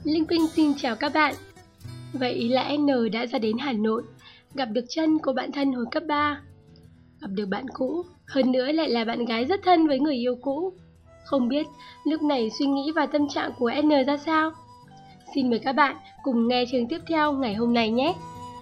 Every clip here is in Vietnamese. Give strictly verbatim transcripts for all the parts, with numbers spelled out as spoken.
Linh Tinh xin chào các bạn. Vậy là N đã ra đến Hà Nội, gặp được Trân, cô bạn thân hồi cấp ba. Gặp được bạn cũ, hơn nữa lại là bạn gái rất thân với người yêu cũ. Không biết lúc này suy nghĩ và tâm trạng của N ra sao? Xin mời các bạn cùng nghe chương tiếp theo ngày hôm nay nhé.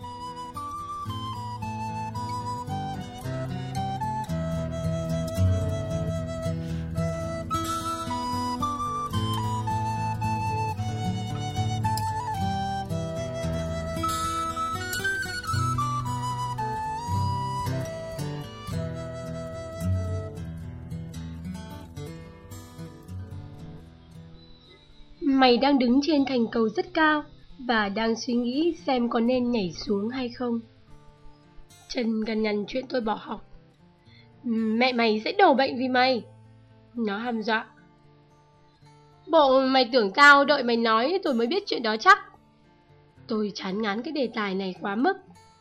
Mày đang đứng trên thành cầu rất cao và đang suy nghĩ xem có nên nhảy xuống hay không. Trần gằn nhằn chuyện tôi bỏ học. Mẹ mày sẽ đổ bệnh vì mày. Nó hăm dọa. Bộ mày tưởng tao đợi mày nói tôi mới biết chuyện đó chắc. Tôi chán ngán cái đề tài này quá mức.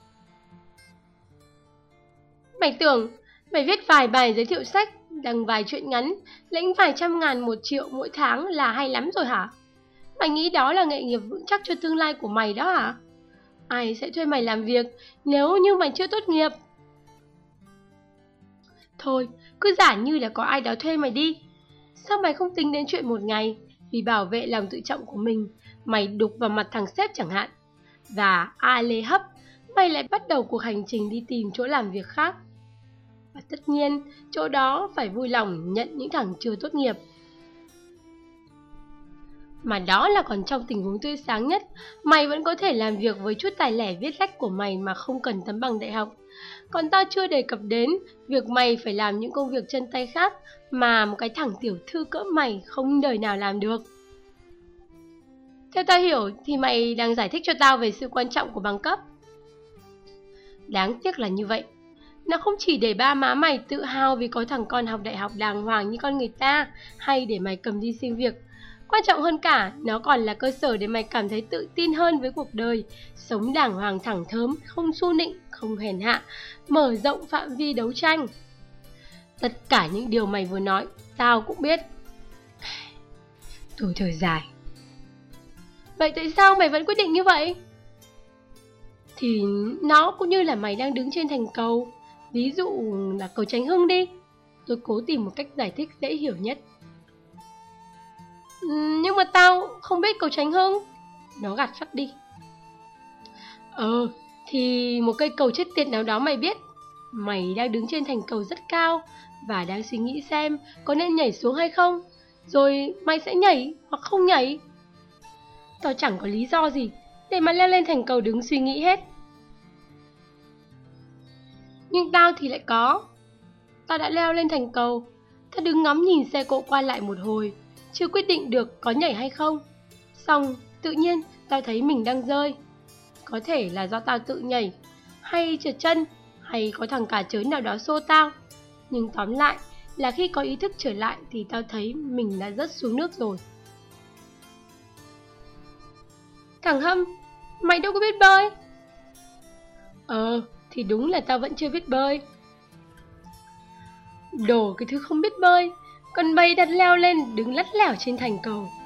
Mày tưởng mày viết vài bài giới thiệu sách, đăng vài chuyện ngắn, lĩnh vài trăm ngàn một triệu mỗi tháng là hay lắm rồi hả? Mày nghĩ đó là nghề nghiệp vững chắc cho tương lai của mày đó hả? Ai sẽ thuê mày làm việc nếu như mày chưa tốt nghiệp? Thôi, cứ giả như là có ai đó thuê mày đi. Sao mày không tính đến chuyện một ngày vì bảo vệ lòng tự trọng của mình, mày đục vào mặt thằng sếp chẳng hạn? Và a lê hấp, mày lại bắt đầu cuộc hành trình đi tìm chỗ làm việc khác. Và tất nhiên, chỗ đó phải vui lòng nhận những thằng chưa tốt nghiệp. Mà đó là còn trong tình huống tươi sáng nhất, mày vẫn có thể làm việc với chút tài lẻ viết lách của mày mà không cần tấm bằng đại học. Còn tao chưa đề cập đến việc mày phải làm những công việc chân tay khác mà một cái thằng tiểu thư cỡ mày không đời nào làm được. Theo tao hiểu thì mày đang giải thích cho tao về sự quan trọng của bằng cấp. Đáng tiếc là như vậy. Nó không chỉ để ba má mày tự hào vì có thằng con học đại học đàng hoàng như con người ta, hay để mày cầm đi xin việc. Quan trọng hơn cả, nó còn là cơ sở để mày cảm thấy tự tin hơn với cuộc đời, sống đàng hoàng thẳng thớm, không su nịnh, không hèn hạ, mở rộng phạm vi đấu tranh. Tất cả những điều mày vừa nói, tao cũng biết. Tôi thở dài. Vậy tại sao mày vẫn quyết định như vậy? Thì nó cũng như là mày đang đứng trên thành cầu, ví dụ là cầu Tránh Hưng đi. Tôi cố tìm một cách giải thích dễ hiểu nhất. Nhưng mà tao không biết cầu Tránh Hưng. Nó gạt phắt đi. Ờ, thì một cây cầu chết tiệt nào đó mày biết. Mày đang đứng trên thành cầu rất cao và đang suy nghĩ xem có nên nhảy xuống hay không. Rồi mày sẽ nhảy hoặc không nhảy. Tao chẳng có lý do gì để mà leo lên thành cầu đứng suy nghĩ hết. Nhưng tao thì lại có. Tao đã leo lên thành cầu. Tao đứng ngắm nhìn xe cộ qua lại một hồi, chưa quyết định được có nhảy hay không. Xong tự nhiên tao thấy mình đang rơi. Có thể là do tao tự nhảy, hay trượt chân, hay có thằng cà chớn nào đó xô tao. Nhưng tóm lại là khi có ý thức trở lại thì tao thấy mình đã rớt xuống nước rồi. Thằng Hâm, mày đâu có biết bơi. Ờ, thì đúng là tao vẫn chưa biết bơi. Đồ cái thứ không biết bơi, còn bay đặt leo lên đứng lắt lẻo trên thành cầu.